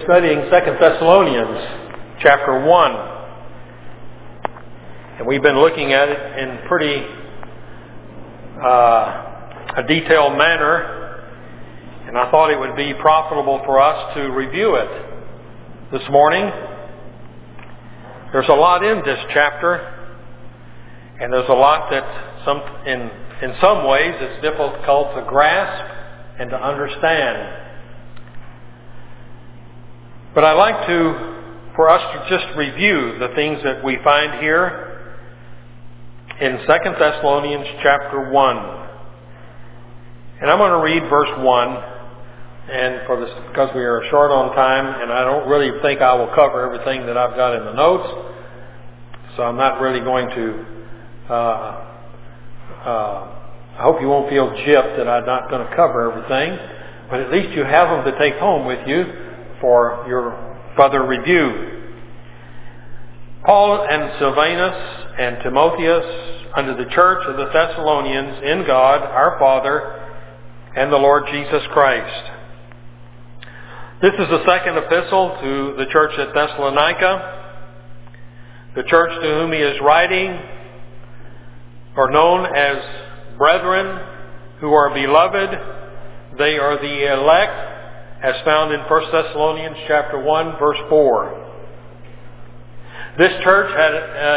Studying 2 Thessalonians chapter 1. And we've been looking at it in pretty a detailed manner. And I thought it would be profitable for us to review it this morning. There's a lot in this chapter. And there's a lot that in some ways it's difficult to grasp and to understand. But I'd like for us to just review the things that we find here in 2 Thessalonians chapter 1. And I'm going to read verse 1, and because we are short on time, and I don't really think I will cover everything that I've got in the notes, so I'm not really going to, I hope you won't feel gypped that I'm not going to cover everything, but at least you have them to take home with you for your further review. Paul and Silvanus and Timotheus unto the church of the Thessalonians in God our Father and the Lord Jesus Christ. This is the second epistle to the church at Thessalonica. The church to whom he is writing are known as brethren who are beloved. They are the elect, as found in 1 Thessalonians chapter 1, verse 4. This church had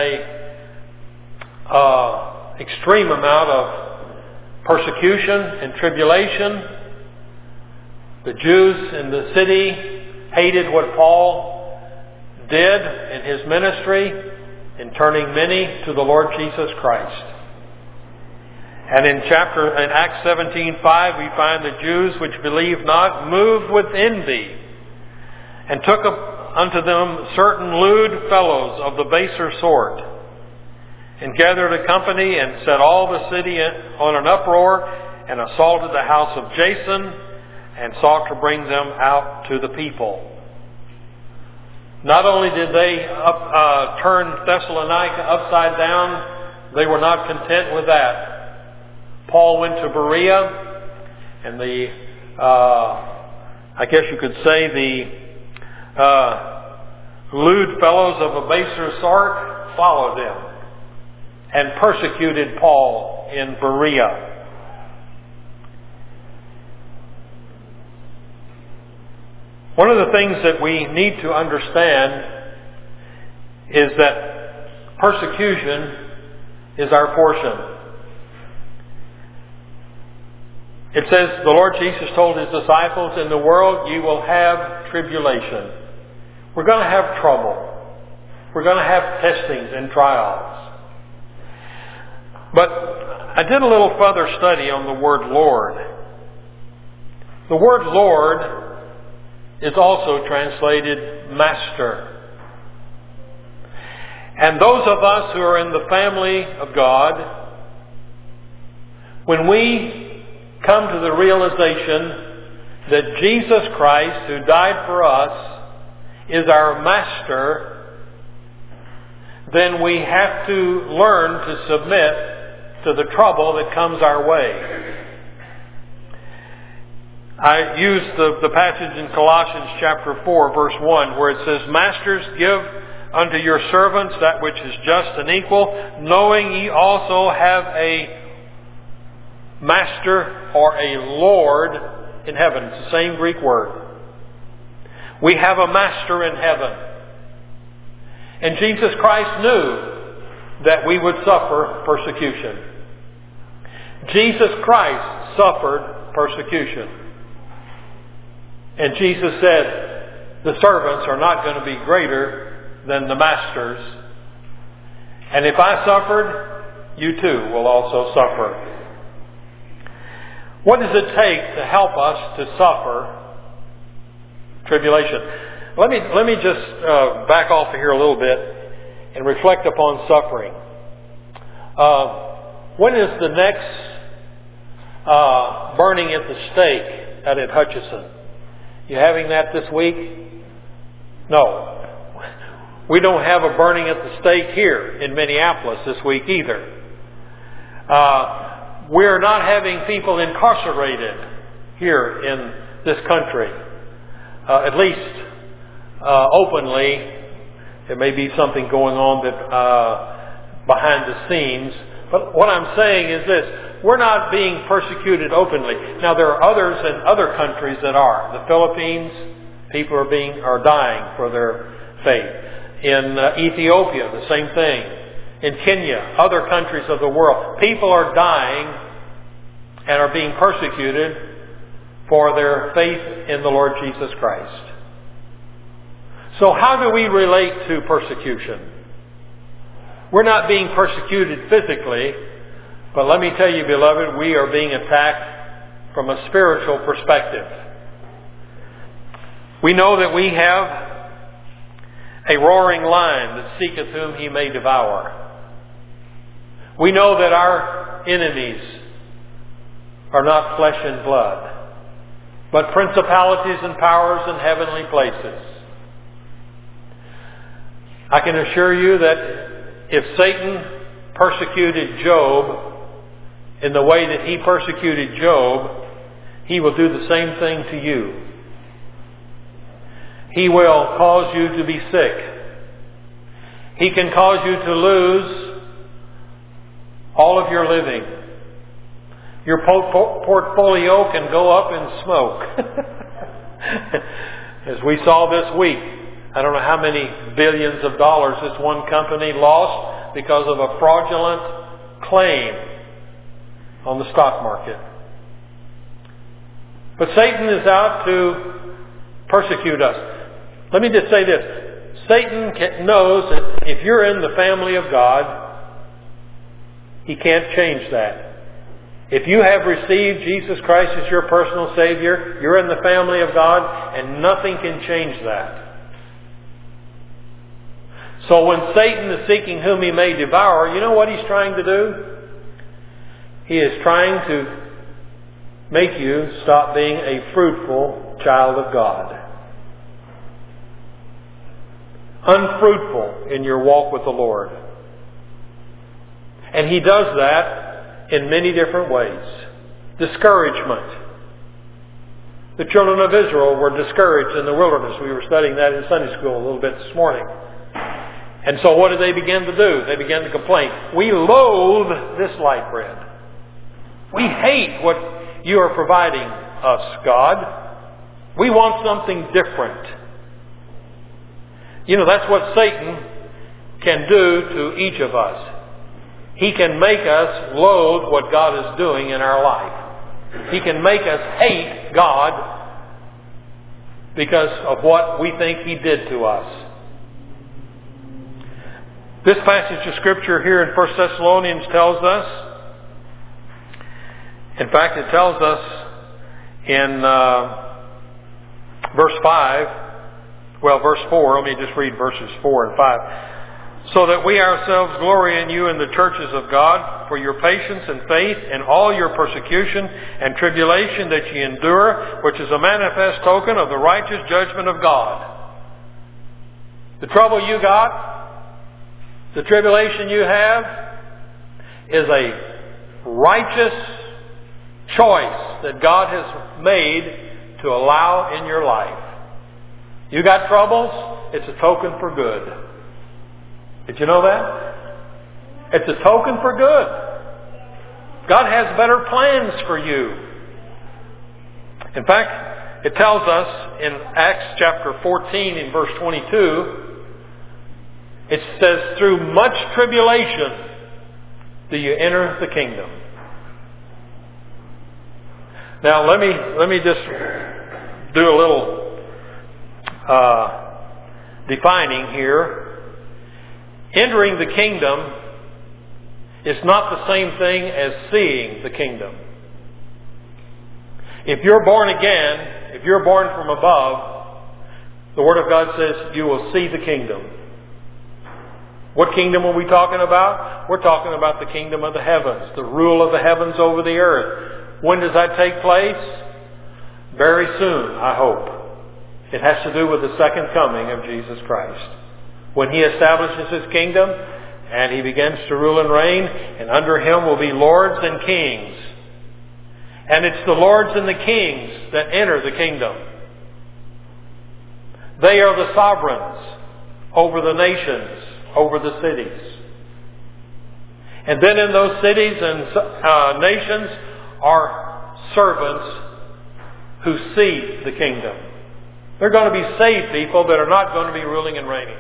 an extreme amount of persecution and tribulation. The Jews in the city hated what Paul did in his ministry in turning many to the Lord Jesus Christ. And in Acts 17:5, we find the Jews which believed not moved with envy, and took unto them certain lewd fellows of the baser sort, and gathered a company, and set all the city on an uproar, and assaulted the house of Jason, and sought to bring them out to the people. Not only did they turn Thessalonica upside down, they were not content with that. Paul went to Berea, and I guess you could say the lewd fellows of a baser sort followed him and persecuted Paul in Berea. One of the things that we need to understand is that persecution is our portion. It says, the Lord Jesus told his disciples, in the world you will have tribulation. We're going to have trouble. We're going to have testings and trials. But I did a little further study on the word Lord. The word Lord is also translated Master. And those of us who are in the family of God, when we come to the realization that Jesus Christ, who died for us, is our Master, then we have to learn to submit to the trouble that comes our way. I used the passage in Colossians chapter 4, verse 1, where it says, Masters, give unto your servants that which is just and equal, knowing ye also have a Master or a Lord in heaven. It's the same Greek word. We have a Master in heaven. And Jesus Christ knew that we would suffer persecution. Jesus Christ suffered persecution. And Jesus said, the servants are not going to be greater than the masters. And if I suffered, you too will also suffer. What does it take to help us to suffer tribulation? Let me just back off here a little bit and reflect upon suffering. When is the next burning at the stake out at Hutchison? You having that this week? No. We don't have a burning at the stake here in Minneapolis this week either. We're not having people incarcerated here in this country. At least openly. There may be something going on that behind the scenes. But what I'm saying is this. We're not being persecuted openly. Now there are others in other countries that are. The Philippines, people are dying for their faith. In Ethiopia, the same thing. In Kenya, other countries of the world, people are dying and are being persecuted for their faith in the Lord Jesus Christ. So how do we relate to persecution? We're not being persecuted physically, but let me tell you, beloved, we are being attacked from a spiritual perspective. We know that we have a roaring lion that seeketh whom he may devour. We know that our enemies are not flesh and blood, but principalities and powers in heavenly places. I can assure you that if Satan persecuted Job in the way that he persecuted Job, he will do the same thing to you. He will cause you to be sick. He can cause you to lose all of your living. Your portfolio can go up in smoke. As we saw this week, I don't know how many billions of dollars this one company lost because of a fraudulent claim on the stock market. But Satan is out to persecute us. Let me just say this. Satan knows that if you're in the family of God, he can't change that. If you have received Jesus Christ as your personal Savior, you're in the family of God, and nothing can change that. So when Satan is seeking whom he may devour, you know what he's trying to do? He is trying to make you stop being a fruitful child of God. Unfruitful in your walk with the Lord. And he does that in many different ways. Discouragement. The children of Israel were discouraged in the wilderness. We were studying that in Sunday school a little bit this morning. And so what did they begin to do? They began to complain. We loathe this light bread. We hate what you are providing us, God. We want something different. You know, that's what Satan can do to each of us. He can make us loathe what God is doing in our life. He can make us hate God because of what we think He did to us. This passage of Scripture here in 1 Thessalonians tells us, in fact it tells us in verse 4, let me just read verses 4 and 5. So that we ourselves glory in you in the churches of God for your patience and faith and all your persecution and tribulation that ye endure, which is a manifest token of the righteous judgment of God. The trouble you got, the tribulation you have, is a righteous choice that God has made to allow in your life. You got troubles, it's a token for good. Did you know that? It's a token for good. God has better plans for you. In fact, it tells us in Acts chapter 14 in verse 22, it says, through much tribulation do you enter the kingdom. Now let me just do a little defining here. Entering the kingdom is not the same thing as seeing the kingdom. If you're born again, if you're born from above, the Word of God says you will see the kingdom. What kingdom are we talking about? We're talking about the kingdom of the heavens, the rule of the heavens over the earth. When does that take place? Very soon, I hope. It has to do with the second coming of Jesus Christ. When He establishes His kingdom and He begins to rule and reign, and under Him will be lords and kings. And it's the lords and the kings that enter the kingdom. They are the sovereigns over the nations, over the cities. And then in those cities and nations are servants who seed the kingdom. They're going to be saved people that are not going to be ruling and reigning.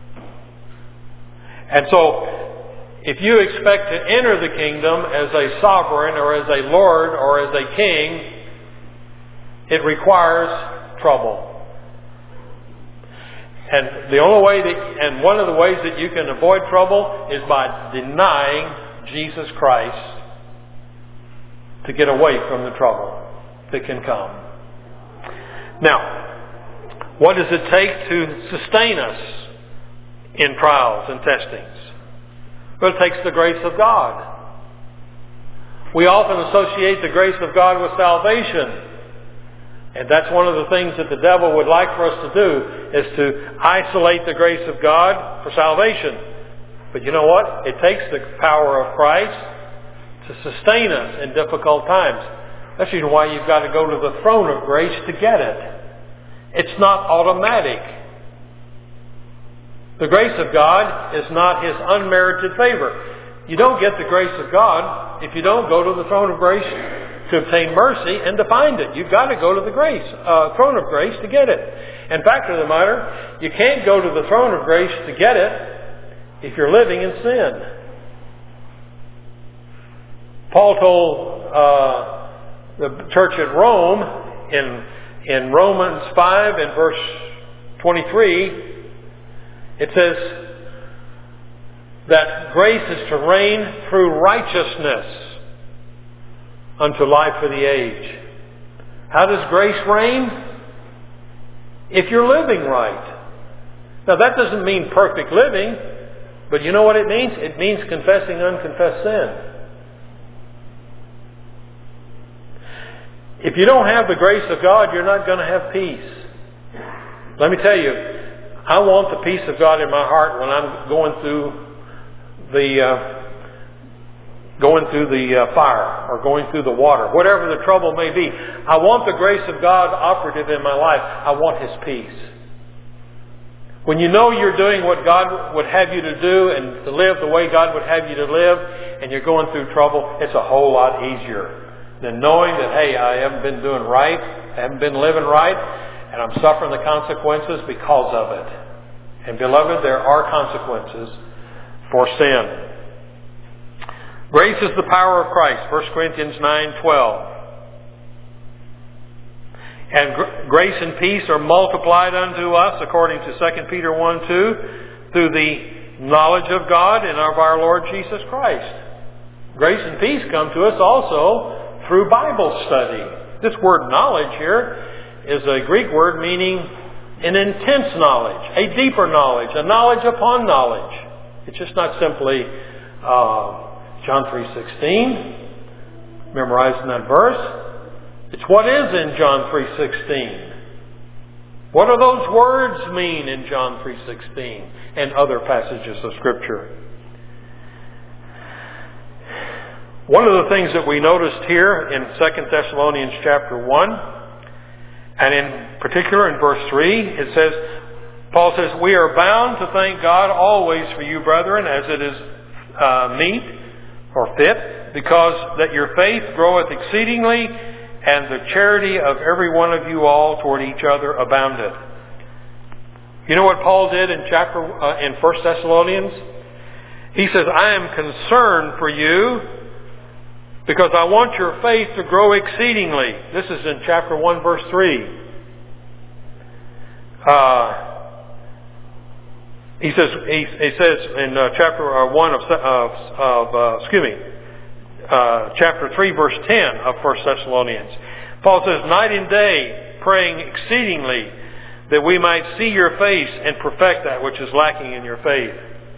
And so, if you expect to enter the kingdom as a sovereign or as a lord or as a king, it requires trouble. And the only way and one of the ways that you can avoid trouble is by denying Jesus Christ to get away from the trouble that can come. Now, what does it take to sustain us in trials and testings? Well, it takes the grace of God. We often associate the grace of God with salvation. And that's one of the things that the devil would like for us to do, is to isolate the grace of God for salvation. But you know what? It takes the power of Christ to sustain us in difficult times. That's the reason why you've got to go to the throne of grace to get it. It's not automatic. The grace of God is not His unmerited favor. You don't get the grace of God if you don't go to the throne of grace to obtain mercy and to find it. You've got to go to the throne of grace to get it. And fact of the matter, you can't go to the throne of grace to get it if you're living in sin. Paul told the church at Rome in Romans 5 and verse 23, it says that grace is to reign through righteousness unto life for the age. How does grace reign? If you're living right. Now that doesn't mean perfect living, but you know what it means? It means confessing unconfessed sin. If you don't have the grace of God, you're not going to have peace. Let me tell you, I want the peace of God in my heart when I'm going through the fire or going through the water, whatever the trouble may be. I want the grace of God operative in my life. I want His peace. When you know you're doing what God would have you to do and to live the way God would have you to live, and you're going through trouble, it's a whole lot easier than knowing that, hey, I haven't been doing right, I haven't been living right, and I'm suffering the consequences because of it. And beloved, there are consequences for sin. Grace is the power of Christ, 1 Corinthians 9:12. And grace and peace are multiplied unto us, according to 2 Peter 1:2, through the knowledge of God and of our Lord Jesus Christ. Grace and peace come to us also through Bible study. This word knowledge here is a Greek word meaning an intense knowledge, a deeper knowledge, a knowledge upon knowledge. It's just not simply John 3:16, memorizing that verse. It's what is in John 3:16. What do those words mean in John 3:16 and other passages of Scripture? One of the things that we noticed here in 2 Thessalonians chapter 1, and in particular in verse 3, it says, Paul says, "We are bound to thank God always for you, brethren, as it is meet or fit, because that your faith groweth exceedingly, and the charity of every one of you all toward each other abounded." You know what Paul did in 1 Thessalonians? He says, "I am concerned for you because I want your faith to grow exceedingly." This is in chapter 1, verse 3. He says in chapter 1 chapter 3, verse 10 of 1 Thessalonians. Paul says, "Night and day, praying exceedingly, that we might see your face and perfect that which is lacking in your faith."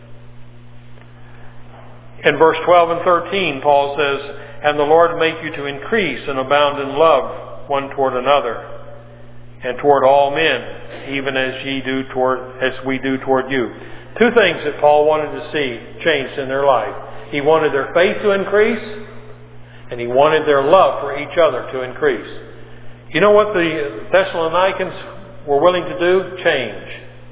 In verse 12 and 13, Paul says, "And the Lord make you to increase and abound in love one toward another, and toward all men, even as we do toward you." Two things that Paul wanted to see changed in their life. He wanted their faith to increase, and he wanted their love for each other to increase. You know what the Thessalonians we're willing to do? Change.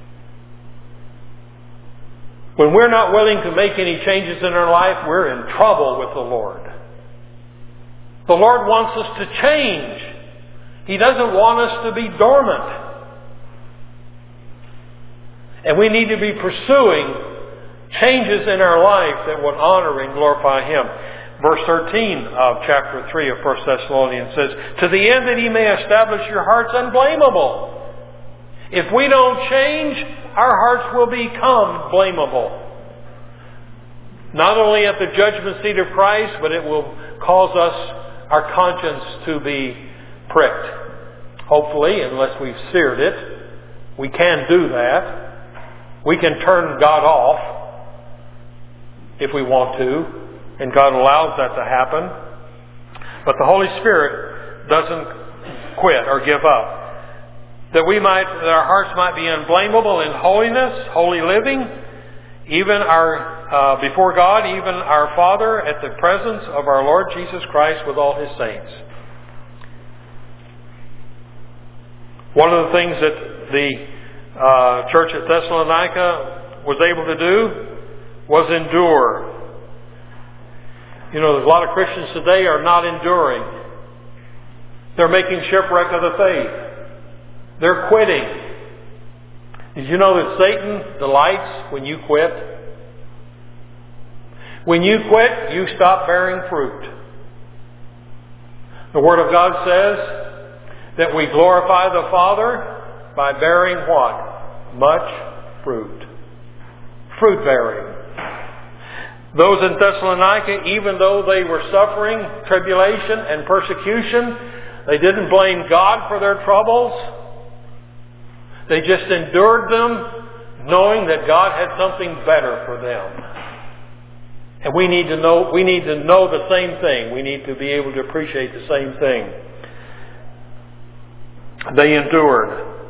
When we're not willing to make any changes in our life, we're in trouble with the Lord. The Lord wants us to change. He doesn't want us to be dormant. And we need to be pursuing changes in our life that would honor and glorify Him. Verse 13 of chapter 3 of 1 Thessalonians says, to the end that He may establish your hearts unblameable. If we don't change, our hearts will become blamable. Not only at the judgment seat of Christ, but it will cause us, our conscience, to be pricked. Hopefully, unless we've seared it, we can do that. We can turn God off if we want to, and God allows that to happen. But the Holy Spirit doesn't quit or give up. That our hearts might be unblameable in holiness, holy living, even before God, even our Father, at the presence of our Lord Jesus Christ with all His saints. One of the things that the church at Thessalonica was able to do was endure. You know, there's a lot of Christians today are not enduring. They're making shipwreck of the faith. They're quitting. Did you know that Satan delights when you quit? When you quit, you stop bearing fruit. The Word of God says that we glorify the Father by bearing what? Much fruit. Fruit bearing. Those in Thessalonica, even though they were suffering tribulation and persecution, they didn't blame God for their troubles. They just endured them, knowing that God had something better for them. And we need to know the same thing. We need to be able to appreciate the same thing. They endured.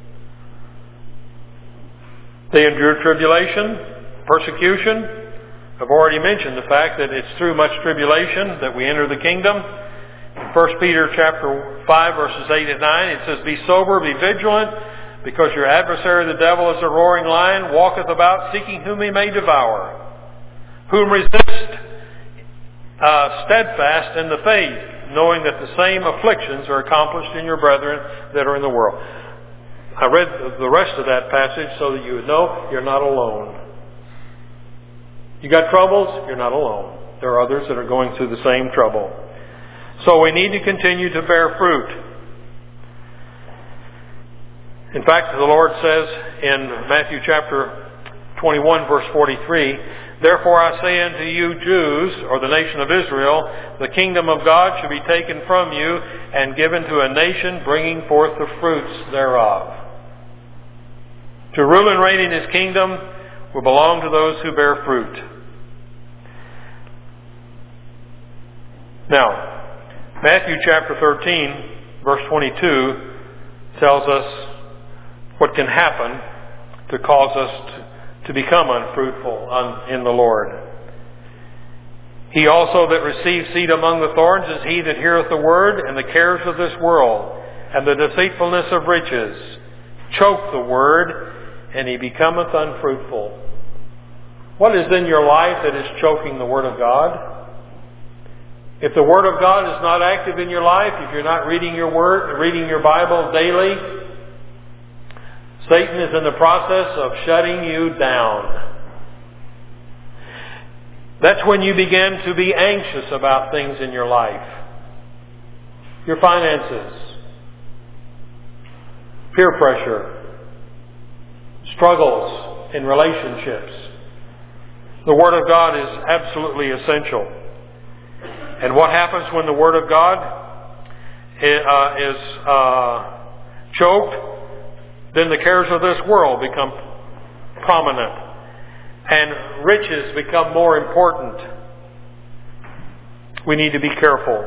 They endured tribulation, persecution. I've already mentioned the fact that it's through much tribulation that we enter the kingdom. In 1 Peter chapter 5, verses 8 and 9, it says, be sober, be vigilant, because your adversary the devil is a roaring lion, walketh about seeking whom he may devour. Whom resist steadfast in the faith, knowing that the same afflictions are accomplished in your brethren that are in the world. I read the rest of that passage so that you would know you're not alone. You got troubles? You're not alone. There are others that are going through the same trouble. So we need to continue to bear fruit. In fact, the Lord says in Matthew chapter 21, verse 43, therefore I say unto you Jews, or the nation of Israel, the kingdom of God shall be taken from you and given to a nation bringing forth the fruits thereof. To rule and reign in His kingdom will belong to those who bear fruit. Now, Matthew chapter 13, verse 22 tells us what can happen to cause us to become unfruitful in the Lord. He also that receives seed among the thorns is he that heareth the word, and the cares of this world, and the deceitfulness of riches, choke the word, and he becometh unfruitful. What is in your life that is choking the Word of God? If the Word of God is not active in your life, if you're not reading your Word, reading your Bible daily, Satan is in the process of shutting you down. That's when you begin to be anxious about things in your life. Your finances, peer pressure, struggles in relationships. The Word of God is absolutely essential. And what happens when the Word of God is choked? Then the cares of this world become prominent. And riches become more important. We need to be careful.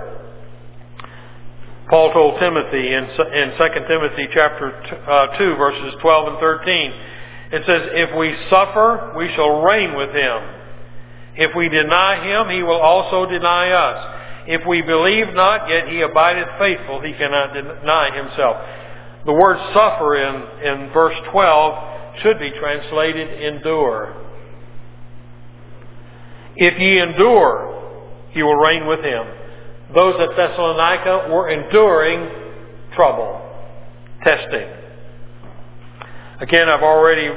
Paul told Timothy in 2 Timothy chapter 2, verses 12 and 13, it says, if we suffer, we shall reign with Him. If we deny Him, He will also deny us. If we believe not, yet He abideth faithful. He cannot deny Himself. The word suffer in verse 12 should be translated endure. If ye endure, ye will reign with him. Those at Thessalonica were enduring trouble, testing. Again, I've already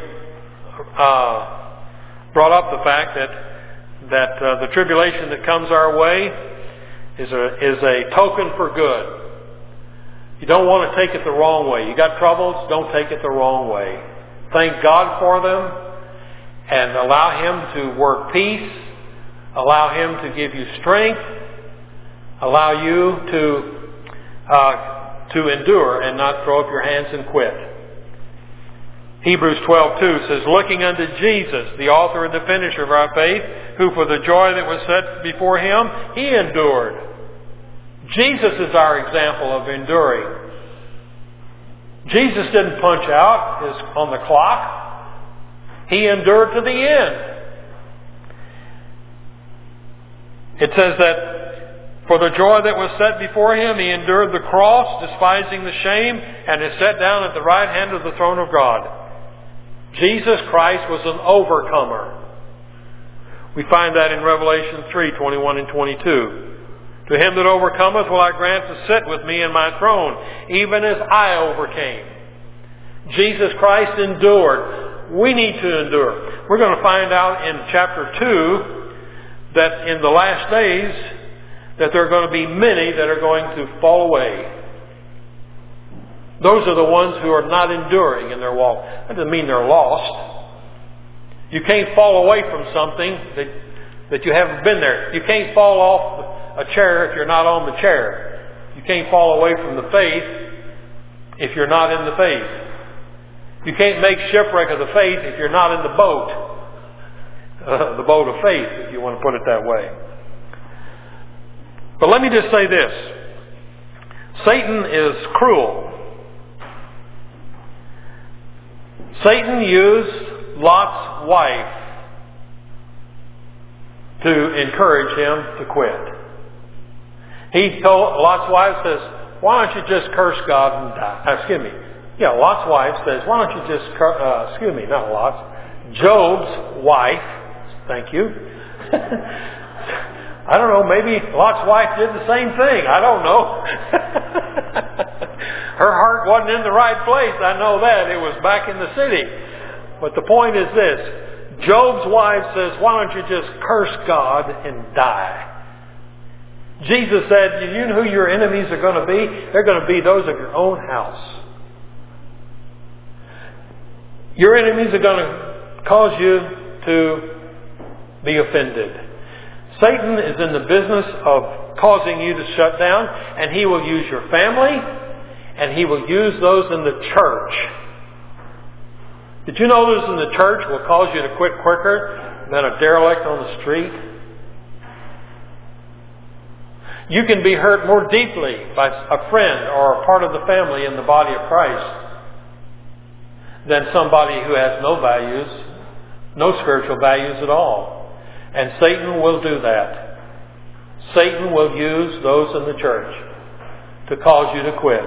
brought up the fact that the tribulation that comes our way is a token for good. You don't want to take it the wrong way. You got troubles, don't take it the wrong way. Thank God for them and allow Him to work peace. Allow Him to give you strength. Allow you to endure and not throw up your hands and quit. Hebrews 12:2 says, looking unto Jesus, the author and the finisher of our faith, who for the joy that was set before Him, He endured. Jesus is our example of enduring. Jesus didn't punch out on the clock. He endured to the end. It says that for the joy that was set before Him, He endured the cross, despising the shame, and is set down at the right hand of the throne of God. Jesus Christ was an overcomer. We find that in Revelation 3:21 and 22. To him that overcometh will I grant to sit with me in my throne, even as I overcame. Jesus Christ endured. We need to endure. We're going to find out in chapter 2 that in the last days that there are going to be many that are going to fall away. Those are the ones who are not enduring in their walk. That doesn't mean they're lost. You can't fall away from something that you haven't been there. You can't fall off a chair if you're not on the chair. You can't fall away from the faith if you're not in the faith. You can't make shipwreck of the faith if you're not in the boat. The boat of faith, if you want to put it that way. But let me just say this. Satan is cruel. Satan used Lot's wife to encourage him to quit. He told, Lot's wife says, why don't you just curse God and die? Lot's wife says, why don't you just, not Lot's, Job's wife, thank you. I don't know, maybe Lot's wife did the same thing. I don't know. Her heart wasn't in the right place. I know that. It was back in the city. But the point is this. Job's wife says, why don't you just curse God and die? Jesus said, you know who your enemies are going to be? They're going to be those of your own house. Your enemies are going to cause you to be offended. Satan is in the business of causing you to shut down, and he will use your family, and he will use those in the church. Did you know those in the church will cause you to quit quicker than a derelict on the street? You can be hurt more deeply by a friend or a part of the family in the body of Christ than somebody who has no values, no spiritual values at all. And Satan will do that. Satan will use those in the church to cause you to quit.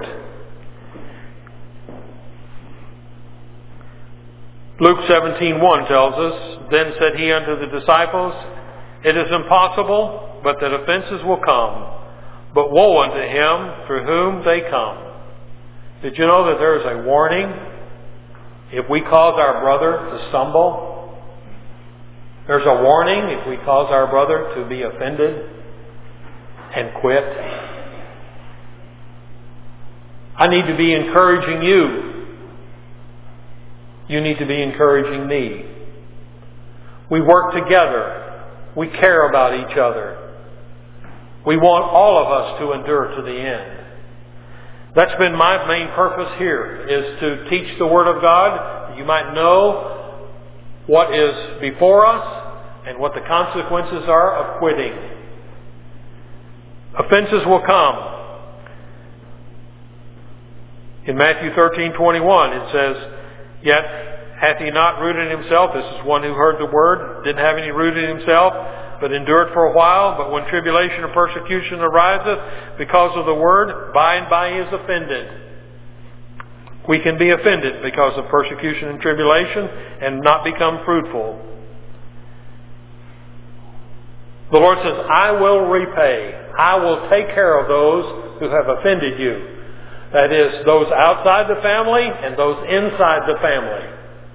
Luke 17:1 tells us, then said he unto the disciples, it is impossible, but that offenses will come. But woe unto him through whom they come. Did you know that there is a warning if we cause our brother to stumble? There's a warning if we cause our brother to be offended and quit. I need to be encouraging you. You need to be encouraging me. We work together. We care about each other. We want all of us to endure to the end. That's been my main purpose here, is to teach the Word of God, that you might know what is before us and what the consequences are of quitting. Offenses will come. In Matthew 13:21 it says, yet hath he not rooted himself, this is one who heard the word, didn't have any root in himself, but endured for a while. But when tribulation or persecution ariseth because of the word, by and by he is offended. We can be offended because of persecution and tribulation and not become fruitful. The Lord says, I will repay. I will take care of those who have offended you. That is, those outside the family and those inside the family.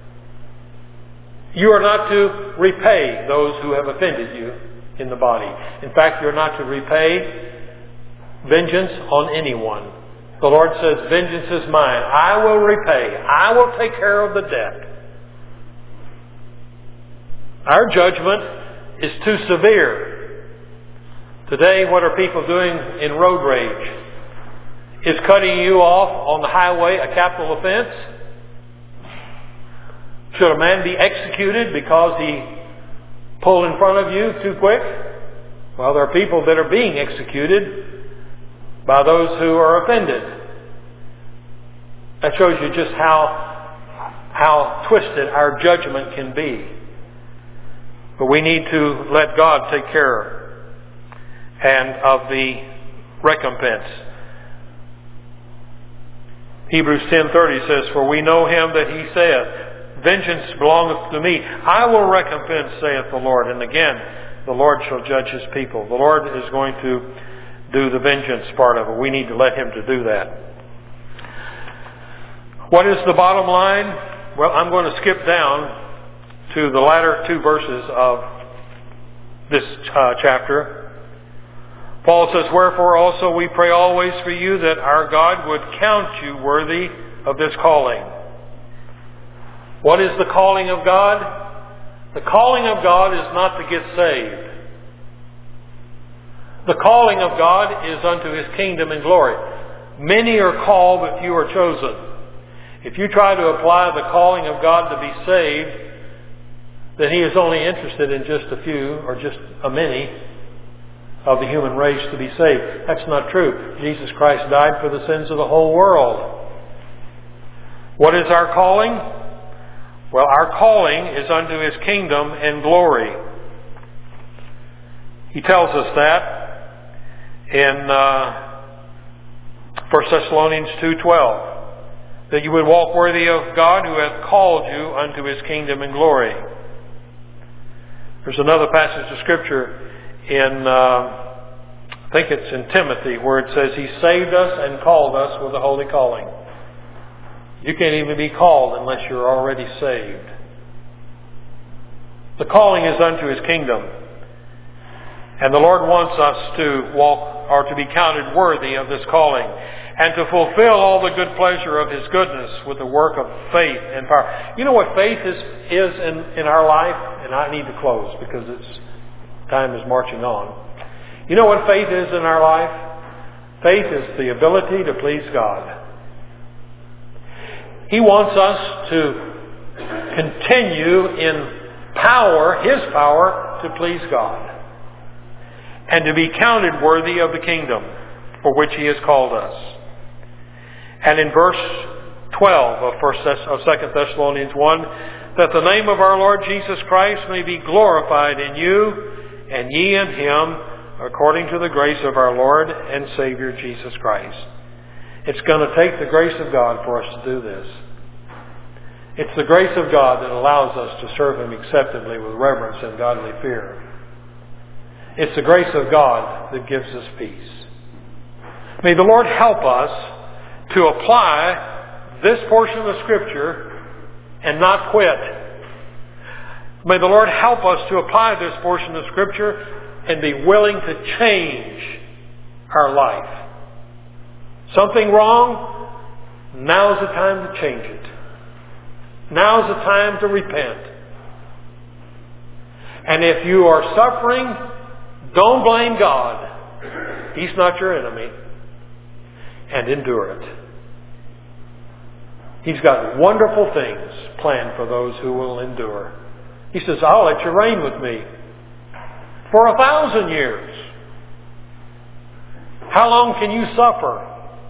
You are not to repay those who have offended you in the body. In fact, you're not to repay vengeance on anyone. The Lord says, vengeance is mine. I will repay. I will take care of the debt. Our judgment is too severe. Today, what are people doing in road rage? Is cutting you off on the highway a capital offense? Should a man be executed because he pulled in front of you too quick? Well, there are people that are being executed by those who are offended. That shows you just how twisted our judgment can be. But we need to let God take care and of the recompense. Hebrews 10:30 says, For we know him that he saith, Vengeance belongeth to me. I will recompense, saith the Lord. And again, the Lord shall judge his people. The Lord is going to do the vengeance part of it. We need to let him to do that. What is the bottom line? Well, I'm going to skip down to the latter two verses of this chapter. Paul says, Wherefore also we pray always for you that our God would count you worthy of this calling. What is the calling of God? The calling of God is not to get saved. The calling of God is unto his kingdom and glory. Many are called, but few are chosen. If you try to apply the calling of God to be saved, then he is only interested in just a few or just a many of the human race to be saved. That's not true. Jesus Christ died for the sins of the whole world. What is our calling? Well, our calling is unto his kingdom and glory. He tells us that in 1 Thessalonians 2:12, that you would walk worthy of God who hath called you unto his kingdom and glory. There's another passage of Scripture in, I think it's in Timothy, where it says, He saved us and called us with a holy calling. You can't even be called unless you're already saved. The calling is unto his kingdom. And the Lord wants us to walk, or to be counted worthy of this calling, and to fulfill all the good pleasure of his goodness with the work of faith and power. You know what faith is in our life? And I need to close because time is marching on. You know what faith is in our life? Faith is the ability to please God. He wants us to continue in power, his power, to please God, and to be counted worthy of the kingdom for which he has called us. And in verse 12 of 2 Thessalonians 1, that the name of our Lord Jesus Christ may be glorified in you, and ye in him, according to the grace of our Lord and Savior Jesus Christ. It's going to take the grace of God for us to do this. It's the grace of God that allows us to serve him acceptably with reverence and godly fear. It's the grace of God that gives us peace. May the Lord help us to apply this portion of Scripture and not quit. May the Lord help us to apply this portion of Scripture and be willing to change our life. Something wrong? Now's the time to change it. Now's the time to repent. And if you are suffering, don't blame God. He's not your enemy. And endure it. He's got wonderful things planned for those who will endure. He says, I'll let you reign with me for 1,000 years. How long can you suffer?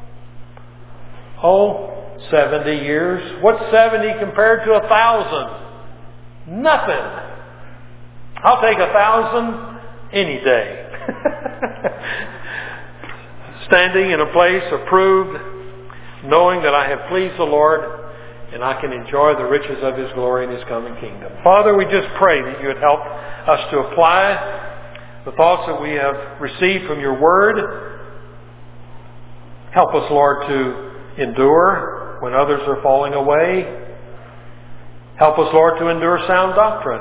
70 years. What's 70 compared to 1,000? Nothing. I'll take 1,000 any day. Standing in a place approved knowing that I have pleased the Lord and I can enjoy the riches of His glory in His coming kingdom. Father, we just pray that you would help us to apply the thoughts that we have received from your Word. Help us, Lord, to endure when others are falling away. Help us, Lord, to endure sound doctrine.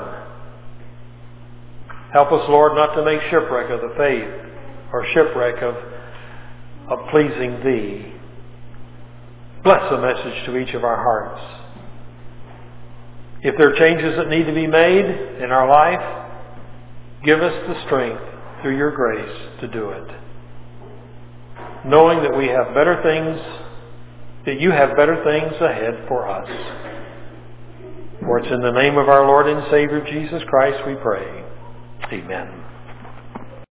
Help us, Lord, not to make shipwreck of the faith or shipwreck of pleasing Thee. Bless the message to each of our hearts. If there are changes that need to be made in our life, give us the strength through your grace to do it. Knowing that we have better things, that you have better things ahead for us. For it's in the name of our Lord and Savior Jesus Christ we pray. Amen.